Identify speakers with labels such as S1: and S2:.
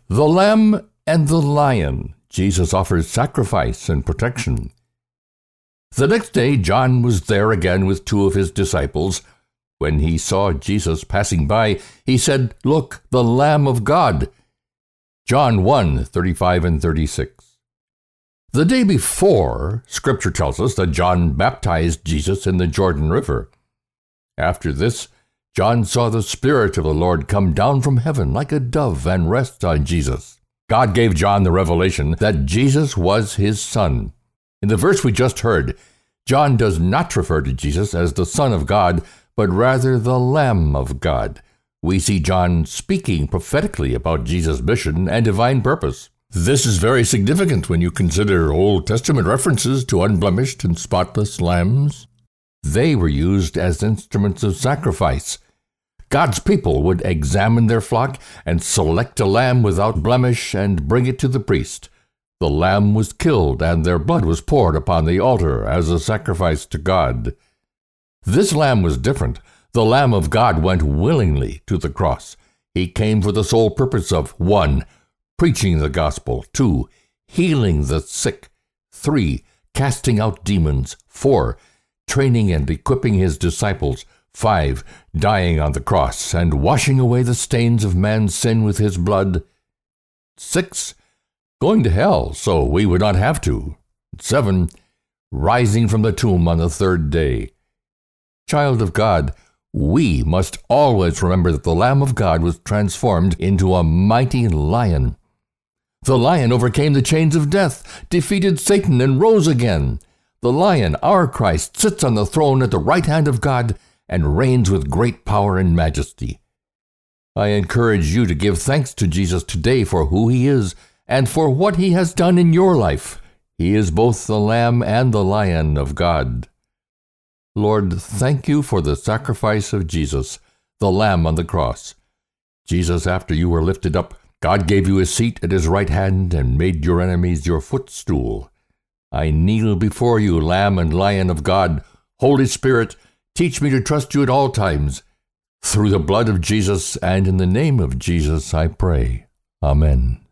S1: The Lamb and the Lion. Jesus offers sacrifice and protection. The next day, John was there again with two of his disciples. When he saw Jesus passing by, he said, "Look, the Lamb of God." John 1:35 and 36. The day before, Scripture tells us that John baptized Jesus in the Jordan River. After this, John saw the Spirit of the Lord come down from heaven like a dove and rest on Jesus. God gave John the revelation that Jesus was his Son. In the verse we just heard, John does not refer to Jesus as the Son of God, but rather the Lamb of God. We see John speaking prophetically about Jesus' mission and divine purpose. This is very significant when you consider Old Testament references to unblemished and spotless lambs. They were used as instruments of sacrifice. God's people would examine their flock and select a lamb without blemish and bring it to the priest. The lamb was killed and their blood was poured upon the altar as a sacrifice to God. This lamb was different. The Lamb of God went willingly to the cross. He came for the sole purpose of 1. Preaching the gospel, 2. Healing the sick, 3. Casting out demons, 4. Training and equipping his disciples, 5. Dying on the cross and washing away the stains of man's sin with his blood, 6. Going to hell so we would not have to, 7. Rising from the tomb on the third day. Child of God, we must always remember that the Lamb of God was transformed into a mighty lion. The lion overcame the chains of death, defeated Satan, and rose again. The lion, our Christ, sits on the throne at the right hand of God and reigns with great power and majesty. I encourage you to give thanks to Jesus today for who he is and for what he has done in your life. He is both the Lamb and the Lion of God. Lord, thank you for the sacrifice of Jesus, the Lamb on the cross. Jesus, after you were lifted up, God gave you a seat at his right hand and made your enemies your footstool. I kneel before you, Lamb and Lion of God. Holy Spirit, teach me to trust you at all times. Through the blood of Jesus and in the name of Jesus I pray. Amen.